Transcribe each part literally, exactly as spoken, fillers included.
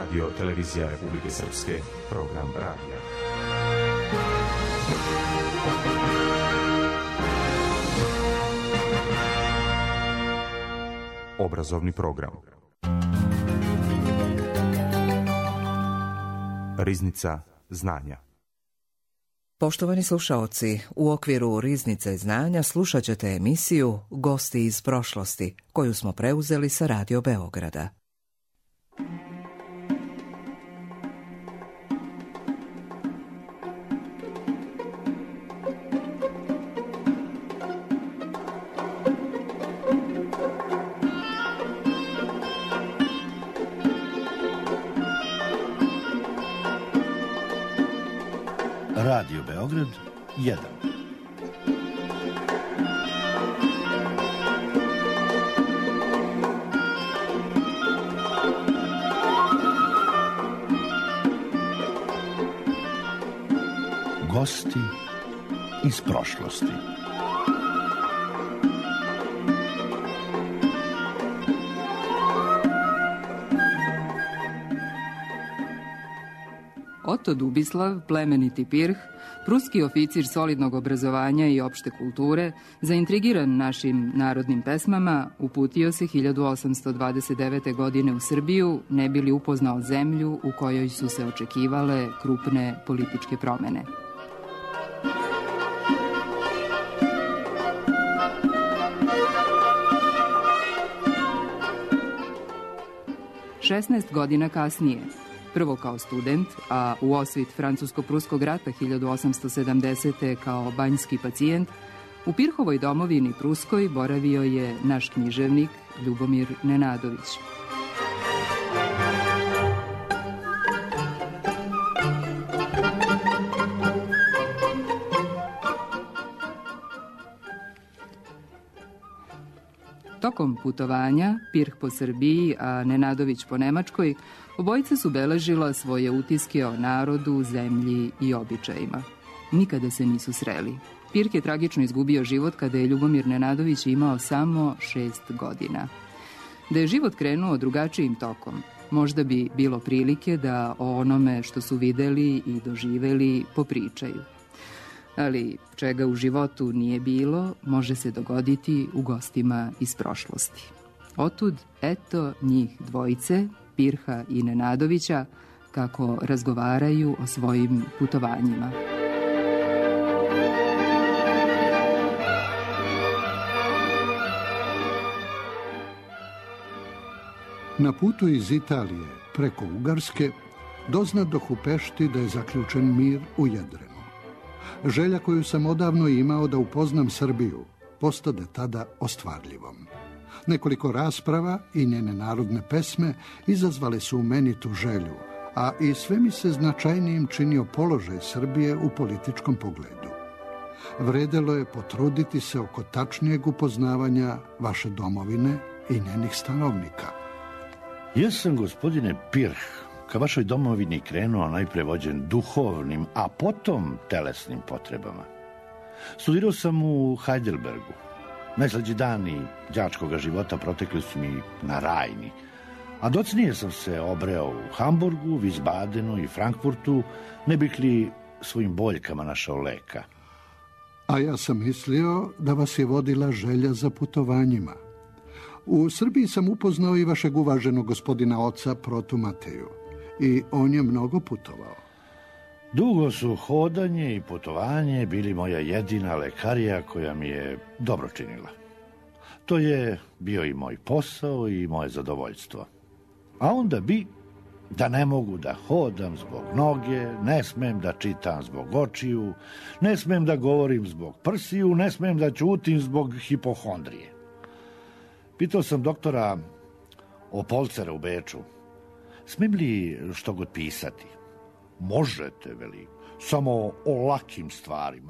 Radio Televizija Republike Srpske, program radija. Obrazovni program. Riznica znanja. Poštovani slušaoci, u okviru Riznice znanja slušat ćete emisiju Gosti iz prošlosti, koju smo preuzeli sa Radio Beograda. Radio Beograd jedan. Gosti iz prošlosti. Oto Dubislav, plemeniti pirh, pruski oficir solidnog obrazovanja i opšte kulture, zaintrigiran našim narodnim pesmama, uputio se hiljadu osamsto dvadeset devete. godine u Srbiju, ne bi li upoznao zemlju u kojoj su se očekivale krupne političke promene. šesnaest godina kasnije, prvo kao student, a u osvit Francusko-Pruskog rata hiljadu osamsto sedamdesete. kao banjski pacijent, u Pirhovoj domovini Pruskoj boravio je naš književnik Ljubomir Nenadović. Tokom putovanja, Pirh po Srbiji, a Nenadović po Nemačkoj, obojica su beležila svoje utiske o narodu, zemlji i običajima. Nikada se nisu sreli. Pirh je tragično izgubio život kada je Ljubomir Nenadović imao samo šest godina. Da je život krenuo drugačijim tokom, možda bi bilo prilike da o onome što su videli i doživeli popričaju. Ali čega u životu nije bilo, može se dogoditi u gostima iz prošlosti. Otud, eto njih dvojice, Pirha i Nenadovića, kako razgovaraju o svojim putovanjima. Na putu iz Italije preko Ugarske doznadoh u Pešti da je zaključen mir u Jedrenu. Želja koju sam odavno imao da upoznam Srbiju postade tada ostvarljivom. Nekoliko rasprava i njene narodne pesme izazvale su u meni tu želju, a i sve mi se značajnijim činio položaj Srbije u političkom pogledu. Vredelo je potruditi se oko tačnijeg upoznavanja vaše domovine i njenih stanovnika. Ja sam, gospodine Pirh, ka vašoj domovini krenuo najpre vođen duhovnim, a potom telesnim potrebama. Studirao sam u Heidelbergu. Najslađi dani đačkoga života protekli su mi na Rajni, a docnije sam se obreo u Hamburgu, Wiesbadenu i Frankfurtu, ne bih li svojim boljkama našao leka. A ja sam mislio da vas je vodila želja za putovanjima. U Srbiji sam upoznao i vašeg uvaženog gospodina oca Protu Mateju i on je mnogo putovao. Dugo su hodanje i putovanje bili moja jedina lekarija koja mi je dobro činila. To je bio i moj posao i moje zadovoljstvo. A onda bi, da ne mogu da hodam zbog noge, ne smem da čitam zbog očiju, ne smem da govorim zbog prsiju, ne smem da ćutim zbog hipohondrije. Pitao sam doktora Opolcera u Beču, smijem li što god pisati? Možete, veli, samo o lakim stvarima.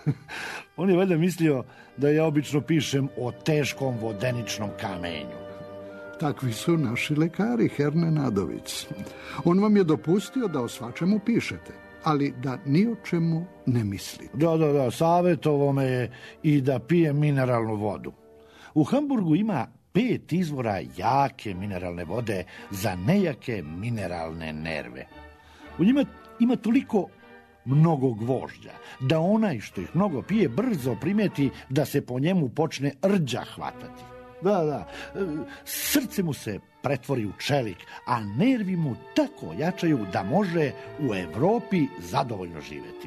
On je valjda mislio da ja obično pišem o teškom vodeničnom kamenju. Takvi su naši lekari, Herr Nenadović. On vam je dopustio da o svačemu pišete, ali da ni o čemu ne mislite. Da, da, da, savjetovao me je i da pijem mineralnu vodu. U Hamburgu ima pet izvora jake mineralne vode za nejake mineralne nerve. U njima ima toliko mnogo gvožđa da onaj što ih mnogo pije brzo primeti da se po njemu počne rđa hvatati. Da, da, srce mu se pretvori u čelik, a nervi mu tako jačaju da može u Evropi zadovoljno živjeti.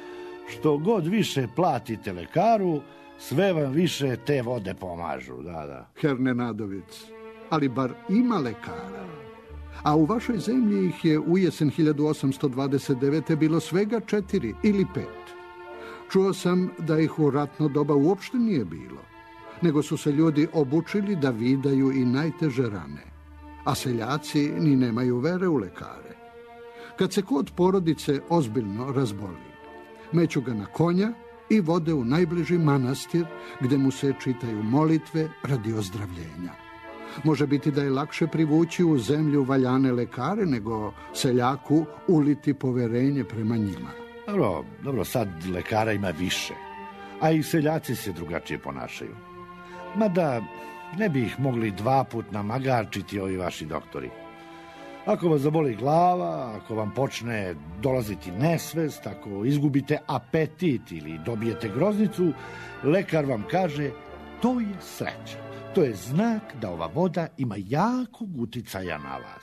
Što god više platite lekaru, sve vam više te vode pomažu, da, da. Herr Nenadović, ali bar ima lekara. A u vašoj zemlji ih je u jesen hiljadu osamsto dvadeset devete. bilo svega četiri ili pet. Čuo sam da ih u ratno doba uopšte nije bilo, nego su se ljudi obučili da vidaju i najteže rane, a seljaci ni nemaju vere u lekare. Kad se kod porodice ozbiljno razboli, meću ga na konja i vode u najbliži manastir gde mu se čitaju molitve radi ozdravljenja. Može biti da je lakše privući u zemlju valjane lekare nego seljaku uliti poverenje prema njima. Dobro, dobro, sad lekara ima više, a i seljaci se drugačije ponašaju. Mada ne bi ih mogli dva put namagarčiti ovi vaši doktori. Ako vas zaboli glava, ako vam počne dolaziti nesvest, ako izgubite apetit ili dobijete groznicu, lekar vam kaže to je sreća. To je znak da ova voda ima jakog uticaja na vas.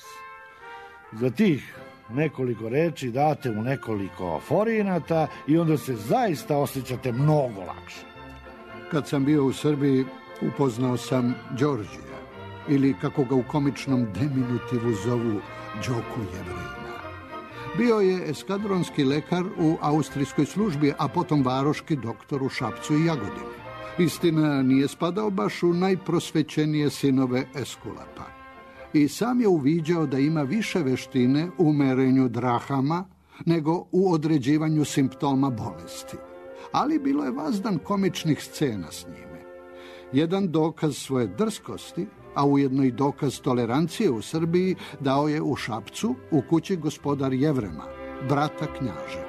Za tih nekoliko reči date u nekoliko forinata i onda se zaista osjećate mnogo lakše. Kad sam bio u Srbiji, upoznao sam Đorđija, ili kako ga u komičnom diminutivu zovu Đoku Jevrina. Bio je eskadronski lekar u austrijskoj službi, a potom varoški doktor u Šapcu i Jagodini. Istina, nije spadao baš u najprosvećenije sinove Eskulapa. I sam je uviđao da ima više veštine u merenju drahama nego u određivanju simptoma bolesti. Ali bilo je vazdan komičnih scena s njime. Jedan dokaz svoje drskosti, a ujedno i dokaz tolerancije u Srbiji, dao je u Šapcu u kući gospodar Jevrema, brata Knjaževa.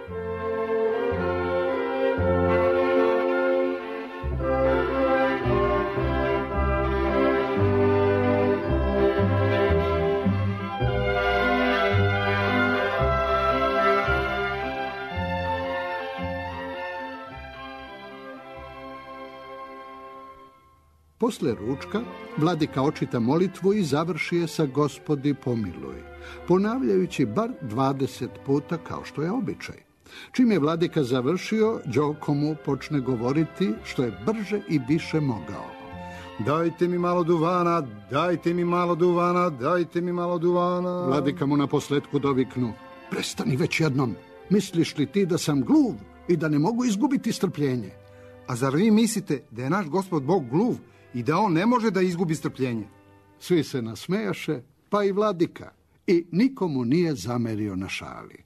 Posle ručka, vladika očita molitvu i završi je sa Gospodi pomiluj, ponavljajući bar dvadeset puta kao što je običaj. Čim je vladika završio, Đoko mu počne govoriti što je brže i više mogao. Dajte mi malo duvana, dajte mi malo duvana, dajte mi malo duvana. Vladika mu na posletku doviknu. Prestani već jednom, misliš li ti da sam gluv i da ne mogu izgubiti strpljenje? A zar vi mislite da je naš gospod Bog gluv i da on ne može da izgubi strpljenje? Svi se nasmejaše, pa i vladika, i nikomu nije zamerio na šali.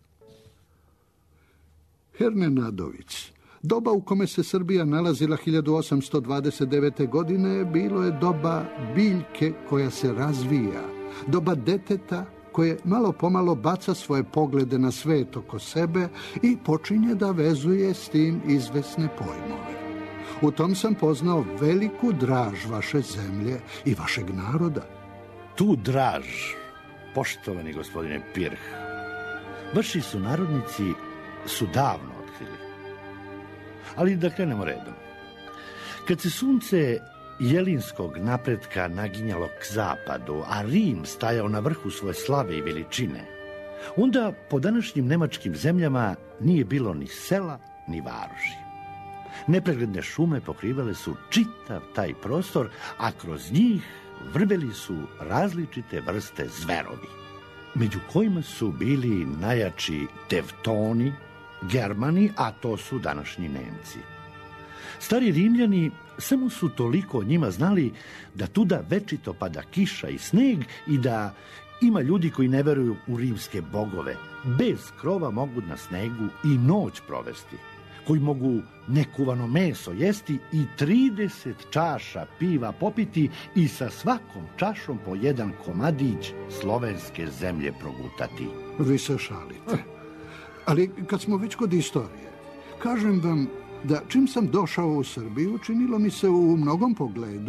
Herr Nenadović, doba u kome se Srbija nalazila hiljadu osamsto dvadeset devete. godine bilo je doba biljke koja se razvija, doba deteta koje malo pomalo baca svoje poglede na svet oko sebe i počinje da vezuje s tim izvesne pojmove. U tom sam poznao veliku draž vaše zemlje i vašeg naroda. Tu draž, poštovani gospodine Pirh, vaši sunarodnici su davno otkrili. Ali da krenemo redom. Kad se sunce jelinskog napretka naginjalo k zapadu, a Rim stajao na vrhu svoje slave i veličine, onda po današnjim nemačkim zemljama nije bilo ni sela, ni varoši. Nepregledne šume pokrivale su čitav taj prostor, a kroz njih vrbeli su različite vrste zverovi, među kojima su bili najjači Tevtoni, Germani, a to su današnji Nemci. Stari Rimljani samo su toliko o njima znali da tuda večito pada kiša i sneg i da ima ljudi koji ne veruju u rimske bogove. Bez krova mogu na snegu i noć provesti, koji mogu nekuvano meso jesti i trideset čaša piva popiti i sa svakom čašom po jedan komadić slovenske zemlje progutati. Vi se šalite. Ali kad smo već kod istorije, kažem vam da čim sam došao u Srbiju, činilo mi se u mnogom pogledu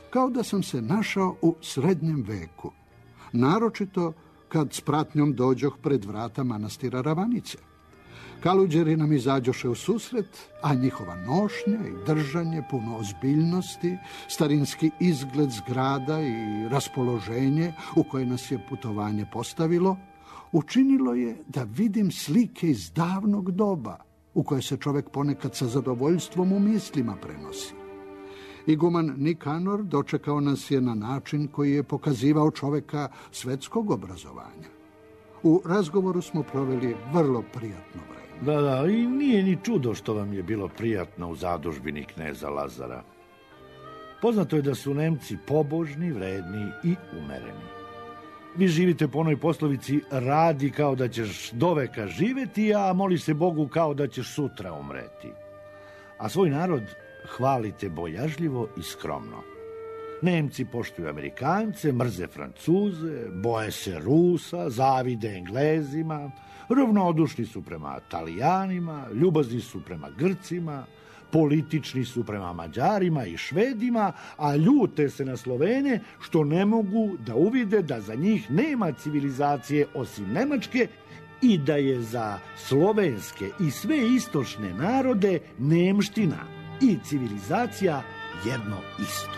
kao da sam se našao u srednjem veku, naročito kad s pratnjom dođoh pred vrata manastira Ravanice. Kaluđeri nam izađoše u susret, a njihova nošnja i držanje puno ozbiljnosti, starinski izgled zgrada i raspoloženje u koje nas je putovanje postavilo, učinilo je da vidim slike iz davnog doba, u koje se čovjek ponekad sa zadovoljstvom u mislima prenosi. Iguman Nikanor dočekao nas je na način koji je pokazivao čovjeka svetskog obrazovanja. U razgovoru smo proveli vrlo prijatno vreme. Da, da, i nije ni čudo što vam je bilo prijatno u zadužbini kneza Lazara. Poznato je da su Nemci pobožni, vredni i umereni. Vi živite po onoj poslovici radi kao da ćeš doveka živeti, a moli se Bogu kao da ćeš sutra umreti. A svoj narod hvalite bojažljivo i skromno. Nemci poštuju Amerikance, mrze Francuze, boje se Rusa, zavide Englezima, ravnodušni su prema Talijanima, ljubazni su prema Grcima, politični su prema Mađarima i Švedima, a ljute se na Slovene što ne mogu da uvide da za njih nema civilizacije osim Nemačke i da je za slovenske i sve istočne narode nemština i civilizacija jedno isto.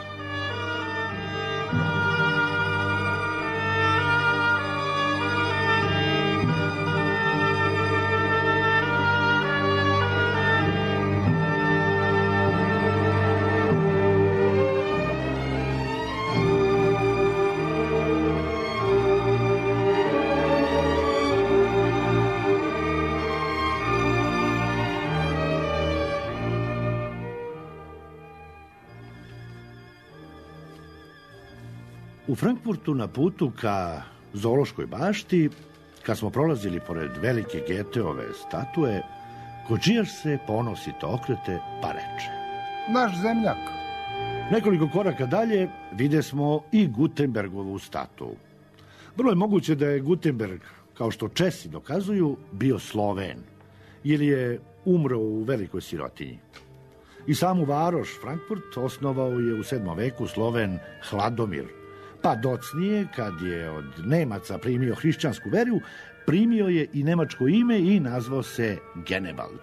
U Frankfurtu na putu ka zoološkoj bašti, kad smo prolazili pored velike Geteove statue, Kočijaš se ponosito okrete pa reče: Naš zemljak. Nekoliko koraka dalje vide smo i Gutenbergovu statu. Vrlo je moguće da je Gutenberg, kao što Česi dokazuju, bio Sloven, ili je umro u velikoj sirotinji. I samu varoš Frankfurt osnovao je u sedmom veku Sloven Hladomir, pa docnije, kad je od Nemaca primio hrišćansku veru, primio je i nemačko ime i nazvao se Genebald.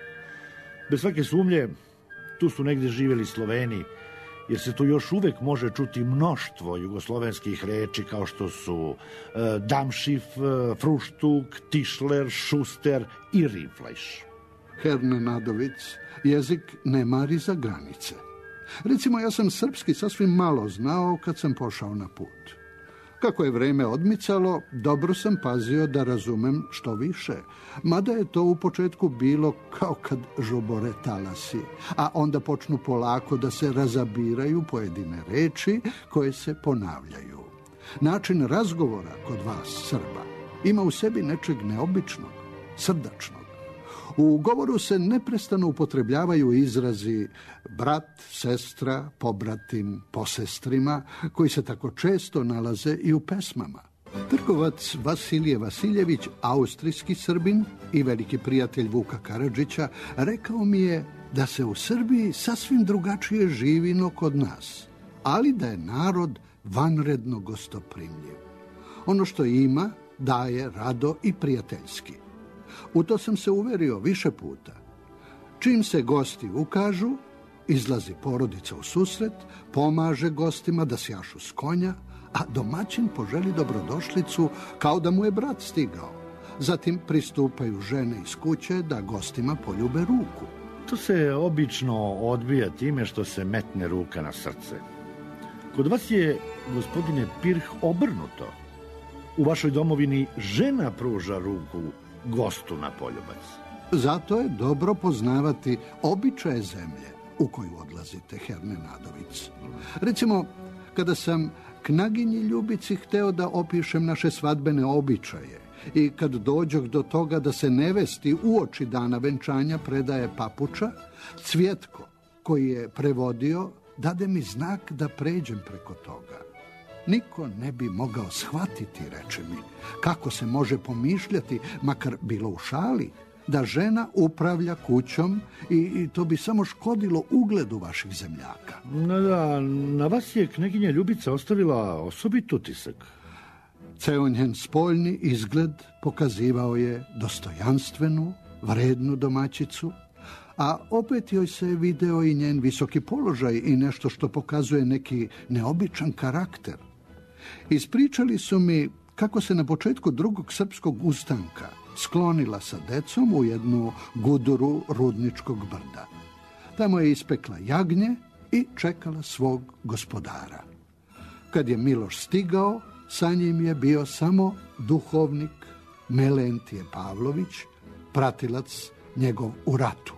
Bez svake sumnje, tu su negdje živjeli Sloveni, jer se tu još uvek može čuti mnoštvo jugoslovenskih reči kao što su e, Damšif, e, Fruštuk, Tišler, Šuster i Riflajš. Herr Nenadović jezik ne mari za granice. Recimo, ja sam srpski sasvim malo znao kad sam pošao na put. Kako je vreme odmicalo, dobro sam pazio da razumem što više, mada je to u početku bilo kao kad žubore talasi, a onda počnu polako da se razabiraju pojedine reči koje se ponavljaju. Način razgovora kod vas, Srba, ima u sebi nečeg neobičnog, srdačnog. U govoru se neprestano upotrebljavaju izrazi brat, sestra, pobratim, posestrima, koji se tako često nalaze i u pesmama. Trgovac Vasilije Vasiljević, austrijski Srbin i veliki prijatelj Vuka Karadžića, rekao mi je da se u Srbiji sasvim drugačije živi no kod nas, ali da je narod vanredno gostoprimljiv. Ono što ima daje rado i prijateljski. U to sam se uverio više puta. Čim se gosti ukažu, izlazi porodica u susret, pomaže gostima da sjašu s konja, a domaćin poželi dobrodošlicu kao da mu je brat stigao. Zatim pristupaju žene iz kuće da gostima poljube ruku. To se obično odbija time što se metne ruka na srce. Kod vas je, gospodine Pirh, obrnuto. U vašoj domovini žena pruža ruku gostu na poljubac. Zato je dobro poznavati običaje zemlje u koju odlazite, Herr Nenadović. Recimo, kada sam knaginji Ljubici hteo da opišem naše svadbene običaje i kad dođoh do toga da se nevesti uoči dana venčanja predaje papuča, Cvjetko, koji je prevodio, dade mi znak da pređem preko toga. Niko ne bi mogao shvatiti, reče mi, kako se može pomišljati, makar bilo u šali, da žena upravlja kućom i, i to bi samo škodilo ugledu vaših zemljaka. No da, na vas je kneginja Ljubica ostavila osobit utisak. Ceo njen spoljni izgled pokazivao je dostojanstvenu, vrednu domaćicu, a opet joj se video i njen visoki položaj i nešto što pokazuje neki neobičan karakter. Ispričali su mi kako se na početku drugog srpskog ustanka sklonila sa decom u jednu guduru Rudničkog brda. Tamo je ispekla jagnje i čekala svog gospodara. Kad je Miloš stigao, sa njim je bio samo duhovnik Melentije Pavlović, pratilac njegov u ratu.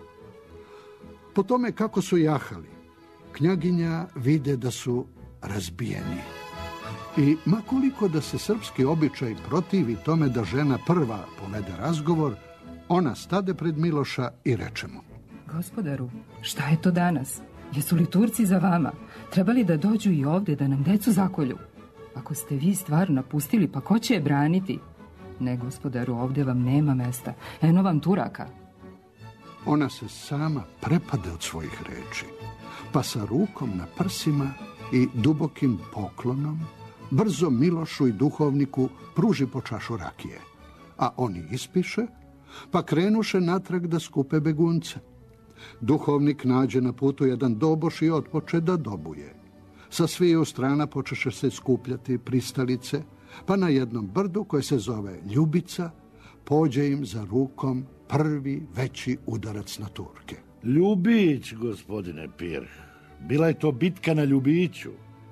Po tome kako su jahali, knjaginja vide da su razbijeni. I makoliko da se srpski običaj protivi tome da žena prva povede razgovor, ona stade pred Miloša i reče mu: Gospodaru, šta je to danas? Jesu li Turci za vama? Trebali da dođu i ovde da nam decu zakolju? Ako ste vi stvar napustili, pa ko će je braniti? Ne, gospodaru, ovde vam nema mesta. Eno vam Turaka. Ona se sama prepade od svojih reči, pa sa rukom na prsima i dubokim poklonom brzo Milošu i duhovniku pruži po čašu rakije, a oni ispiše, pa krenuše natrag da skupe begunce. Duhovnik nađe na putu jedan doboš i otpoče da dobuje. Sa sviju strana počeše se skupljati pristalice, pa na jednom brdu koje se zove Ljubica pođe im za rukom prvi veći udarac na Turke. Ljubić, gospodine Pirh. Bila je to bitka na Ljubiću.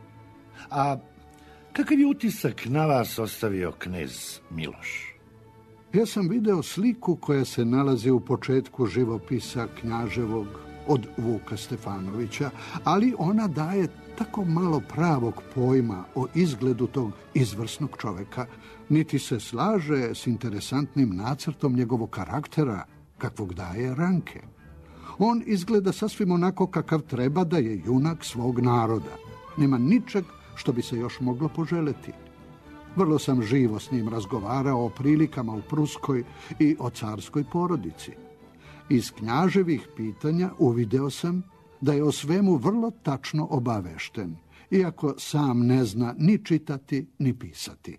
A kakav je utisak na vas ostavio knez Miloš? Ja sam video sliku koja se nalazi u početku živopisa Knjaževog od Vuka Stefanovića, ali ona daje tako malo pravog pojma o izgledu tog izvrsnog čoveka, niti se slaže s interesantnim nacrtom njegovog karaktera, kakvog daje Ranke. On izgleda sasvim onako kakav treba da je junak svog naroda. Nema ničeg što bi se još moglo poželeti. Vrlo sam živo s njim razgovarao o prilikama u Pruskoj i o carskoj porodici. Iz Knjaževih pitanja uvideo sam da je o svemu vrlo tačno obavešten, iako sam ne zna ni čitati ni pisati.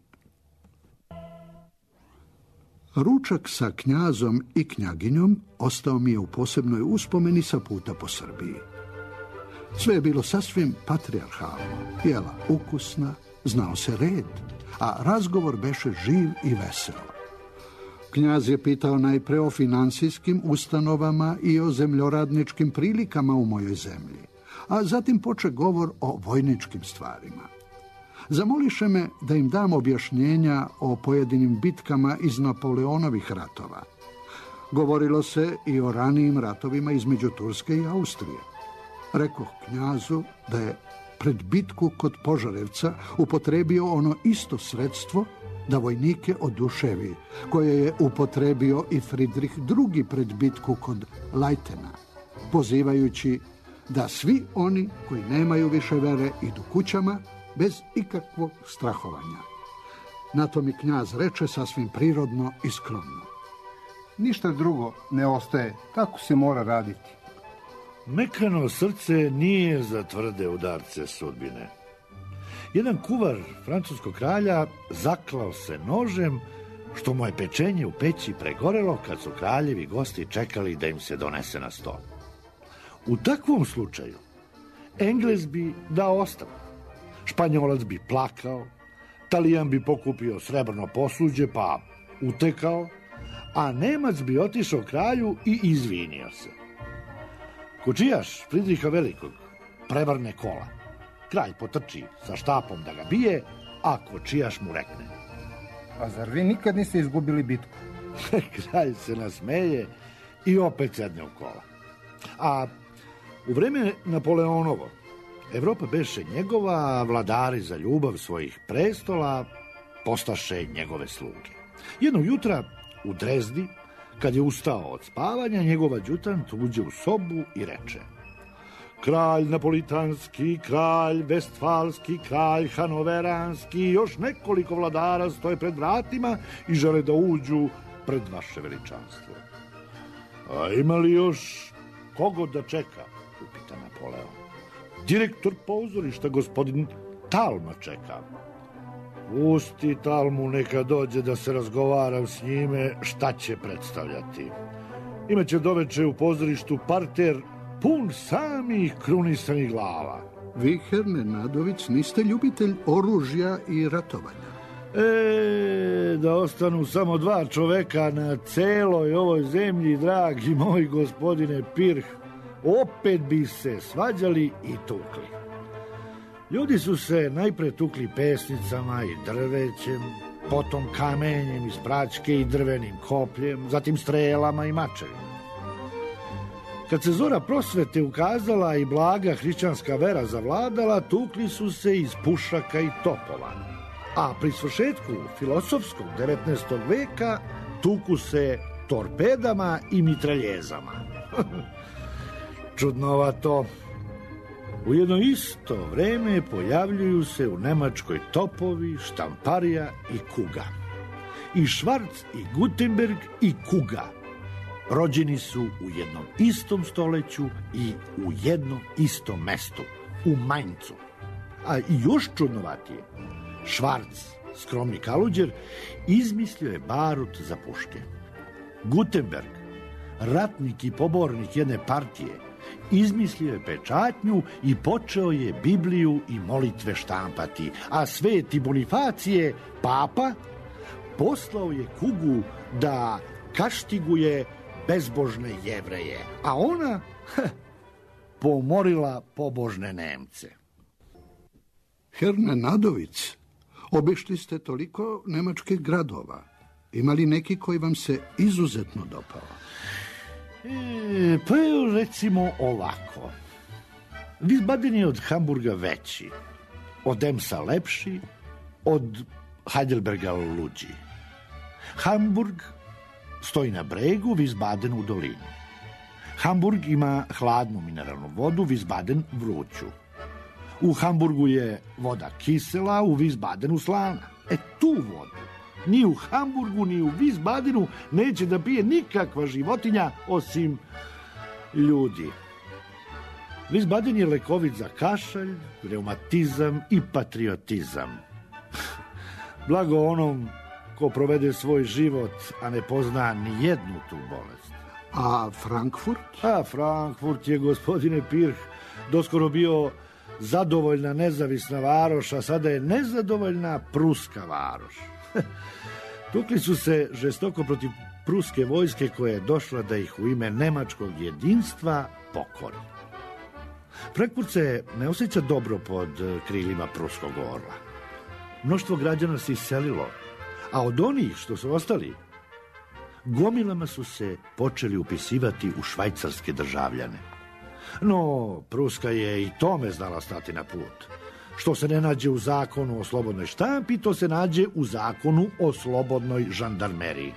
Ručak sa knjazom i knjaginjom ostao mi je u posebnoj uspomeni sa puta po Srbiji. Sve je bilo sasvim patrijarhalno, jela ukusna, znao se red, a razgovor beše živ i veselo. Knjaz je pitao najpre o finansijskim ustanovama i o zemljoradničkim prilikama u mojoj zemlji, a zatim poče govor o vojničkim stvarima. Zamoliše me da im dam objašnjenja o pojedinim bitkama iz Napoleonovih ratova. Govorilo se i o ranijim ratovima između Turske i Austrije. Rekoh knjazu da je pred bitku kod Požarevca upotrebio ono isto sredstvo da vojnike oduševi, koje je upotrebio i Fridrih drugi pred bitku kod Lajtena, pozivajući da svi oni koji nemaju više vere idu kućama bez ikakvog strahovanja. Na to mi knjaz reče sasvim prirodno i skromno: Ništa drugo ne ostaje, tako se mora raditi. Mekano srce nije za tvrde udarce sudbine. Jedan kuvar francuskog kralja zaklao se nožem, što mu je pečenje u peći pregorelo kad su kraljevi gosti čekali da im se donese na sto. U takvom slučaju Englez bi dao ostavku, Španjolac bi plakao, Talijan bi pokupio srebrno posuđe pa utekao, a Nemac bi otišao kralju i izvinio se. Kočijaš Fridriha Velikog prevrne kola. Kralj potrči sa štapom da ga bije, a kočijaš mu rekne: A zar vi nikad niste izgubili bitku? Kralj se nasmeje i opet sedne u kola. A u vreme Napoleonovo Evropa beše njegova, a vladari za ljubav svojih prestola postaše njegove sluge. Jednog jutra u Drezdi, kad je ustao od spavanja, njegov adjutant uđe u sobu i reče: Kralj napolitanski, kralj vestfalski, kralj hanoveranski i još nekoliko vladara stoje pred vratima i žele da uđu pred vaše veličanstvo. A ima li još kogo da čeka? Upita Napoleon. Direktor pozorišta, gospodin Talma čeka. Pusti Talmu, neka dođe da se razgovaram s njime šta će predstavljati. Imaće doveče u pozorištu parter pun samih krunisanih glava. Vi, Herr Nenadović, niste ljubitelj oružja i ratovanja. E, da ostanu samo dva čoveka na celoj ovoj zemlji, dragi moj gospodine Pirh, opet bi se svađali i tukli. Ljudi su se najpre tukli pesnicama i drvećem, potom kamenjem iz praćke i drvenim kopljem, zatim strelama i mačevima. Kad se zora prosvete ukazala i blaga hrišćanska vera zavladala, tukli su se iz pušaka i topova. A pri svršetku filosofskog devetnaestog veka tuku se torpedama i mitraljezama. Čudnovato. U jedno isto vreme pojavljuju se u Nemačkoj topovi, štamparija i kuga. I Švarc i Gutenberg i kuga rođeni su u jednom istom stoleću i u jednom istom mestu, u Maincu. A još čudnovatije, Švarc, skromni kaluđer, izmislio je barut za puške. Gutenberg, ratnik i pobornik jedne partije, izmislio je pečatnju i počeo je Bibliju i molitve štampati, a sveti Bonifacije, papa, poslao je kugu da kaštiguje bezbožne Jevreje, a ona heh, pomorila pobožne Nemce. Herr Nenadović, obišli ste toliko nemačkih gradova. Ima li neki koji vam se izuzetno dopao? E, pa evo recimo ovako. Wiesbaden je od Hamburga veći, od Emsa lepši, od Heidelberga luđi. Hamburg stoji na bregu, Wiesbaden u dolini. Hamburg ima hladnu mineralnu vodu, Wiesbaden vruću. U Hamburgu je voda kisela, u Wiesbadenu slana. E tu vodu ni u Hamburgu, ni u Wiesbadenu neće da pije nikakva životinja osim ljudi. Wiesbaden je lekovit za kašalj, reumatizam i patriotizam. Blago onom ko provede svoj život, a ne pozna ni jednu tu bolest. A Frankfurt? A Frankfurt je, gospodine Pirh, doskoro bio zadovoljna nezavisna varoš, a sada je nezadovoljna pruska varoš. Tukli su se žestoko protiv pruske vojske koja je došla da ih u ime nemačkog jedinstva pokori. Frankfurt se ne osjeća dobro pod krilima pruskog orla. Mnoštvo građana se iselilo, a od onih što su ostali, gomilama su se počeli upisivati u švajcarske državljane. No, Pruska je i tome znala stati na put. Što se ne nađe u zakonu o slobodnoj štampi, to se nađe u zakonu o slobodnoj žandarmeriji.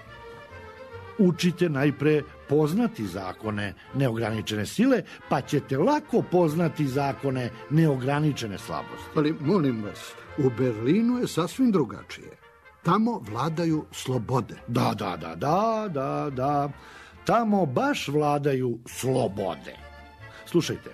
Učite najpre poznati zakone neograničene sile, pa ćete lako poznati zakone neograničene slabosti. Ali, molim vas, u Berlinu je sasvim drugačije. Tamo vladaju slobode. Da, da, da, da, da, da. Tamo baš vladaju slobode. Slušajte,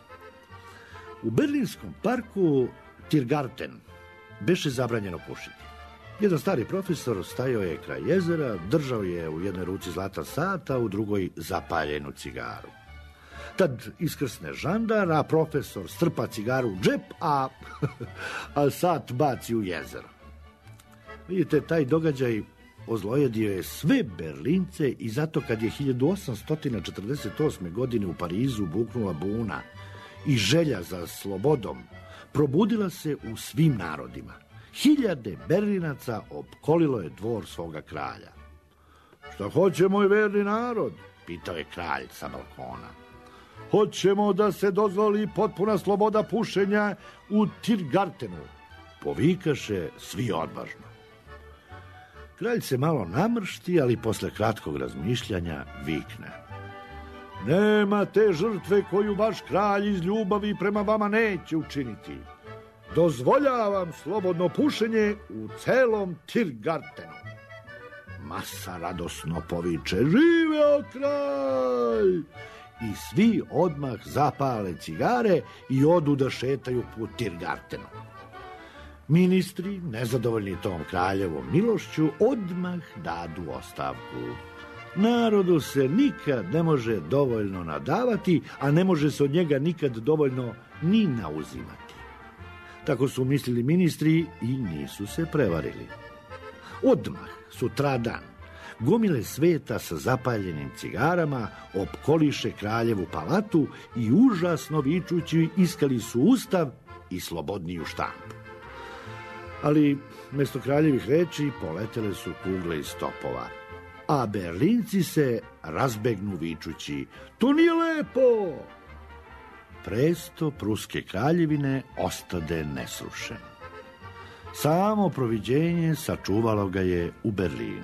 u berlinskom parku Tiergarten beše zabranjeno pušiti. Jedan stari profesor stajao je kraj jezera, držao je u jednoj ruci zlatan sat, a u drugoj zapaljenu cigaru. Tad iskrsne žandar, a profesor strpa cigaru u džep, a, a sat baci u jezero. Vidite, taj događaj ozlojedio je sve Berlince i zato kad je hiljadu osamsto četrdeset osme. godine u Parizu buknula buna i želja za slobodom probudila se u svim narodima. Hiljade Berlinaca opkolilo je dvor svoga kralja. Šta hoće moj verni narod? Pitao je kralj sa balkona. Hoćemo da se dozvoli potpuna sloboda pušenja u Tiergartenu, povikaše svi odvažno. Kralj se malo namršti, ali posle kratkog razmišljanja vikne. Nema te žrtve koju vaš kralj iz ljubavi prema vama neće učiniti. Dozvoljavam slobodno pušenje u celom Tiergartenu. masa radosno poviče: živeo kralj! I svi odmah zapale cigare i odu da šetaju po Tirgartenu. Ministri, nezadovoljni tom kraljevom milošću, odmah dadu ostavku. Narodu se nikad ne može dovoljno nadavati, a ne može se od njega nikad dovoljno ni nauzimati. Tako su mislili ministri i nisu se prevarili. Odmah, sutradan, gomile sveta sa zapaljenim cigarama opkoliše kraljevu palatu i užasno vičući iskali su ustav i slobodniju štampu. Ali, mjesto kraljevih reči, poletele su kugle iz topova, a Berlinci se razbegnu vičući: to nije lepo! Presto pruske kraljevine ostade nesrušen. Samo proviđenje sačuvalo ga je u Berlinu.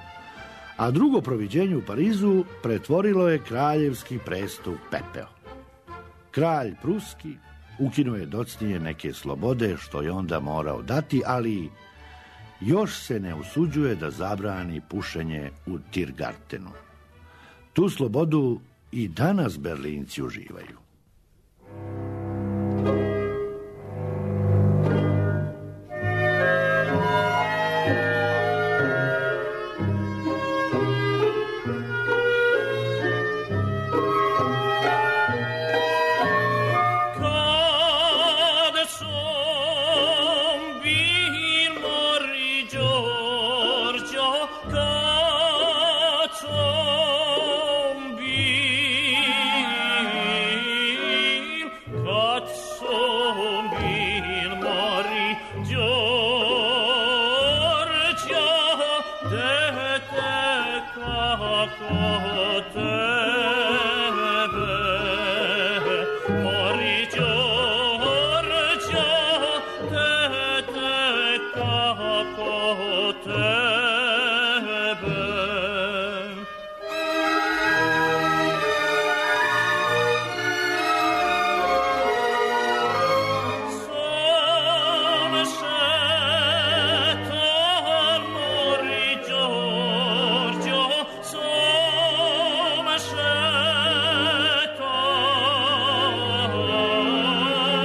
A drugo proviđenje u Parizu pretvorilo je kraljevski presto u pepeo. Kralj pruski ukinuo je docnije neke slobode što je onda morao dati, ali još se ne usuđuje da zabrani pušenje u Tirgartenu. Tu slobodu i danas Berlinci uživaju.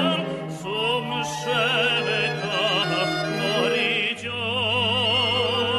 Sum sheta mori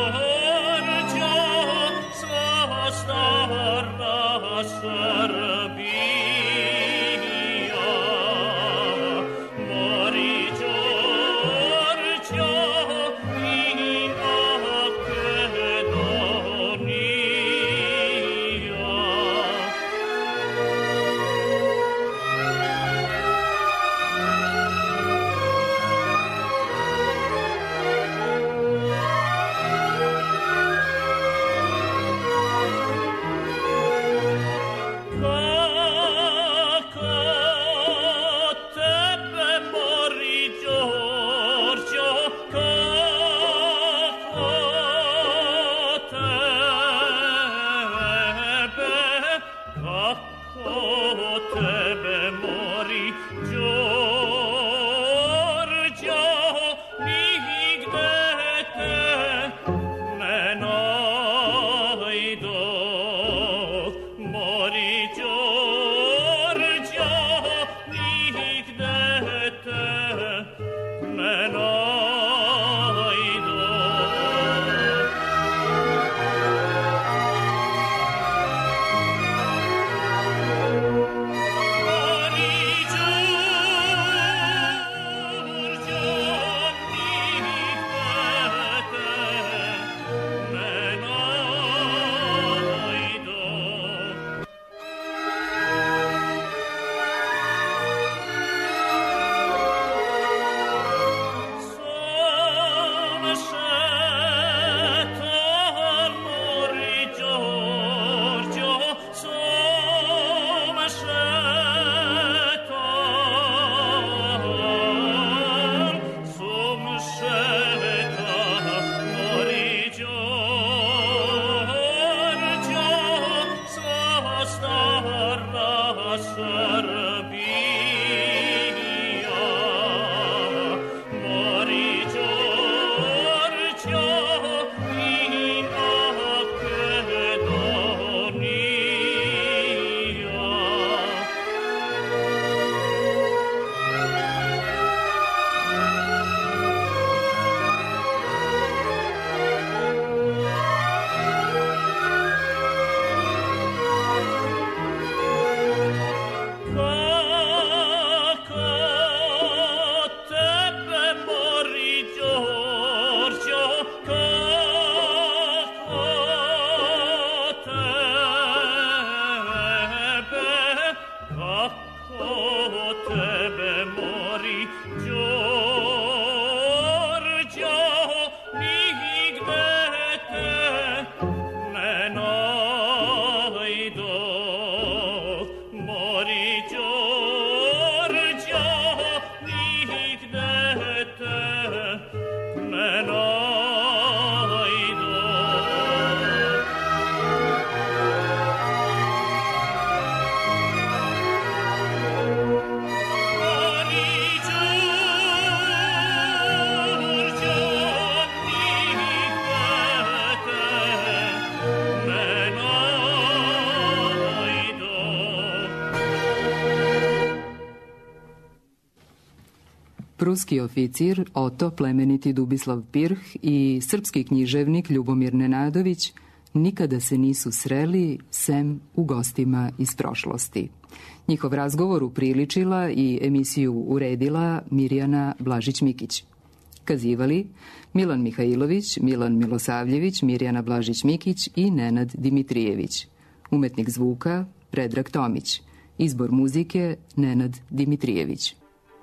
pruski oficir Oto plemeniti Dubislav Pirh i srpski književnik Ljubomir Nenadović nikada se nisu sreli sem u gostima iz prošlosti. Njihov razgovor upriličila i emisiju uredila Mirjana Blažić-Mikić. Kazivali Milan Mihajlović, Milan Milosavljević, Mirjana Blažić-Mikić i Nenad Dimitrijević. Umetnik zvuka Predrag Tomić. Izbor muzike Nenad Dimitrijević.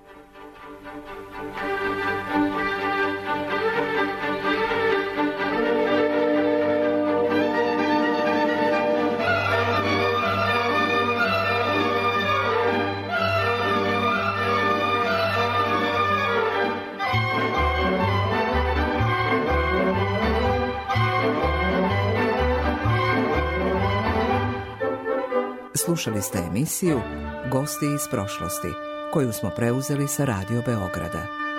Slušali ste emisiju Gosti iz prošlosti, koju smo preuzeli sa Radio Beograda.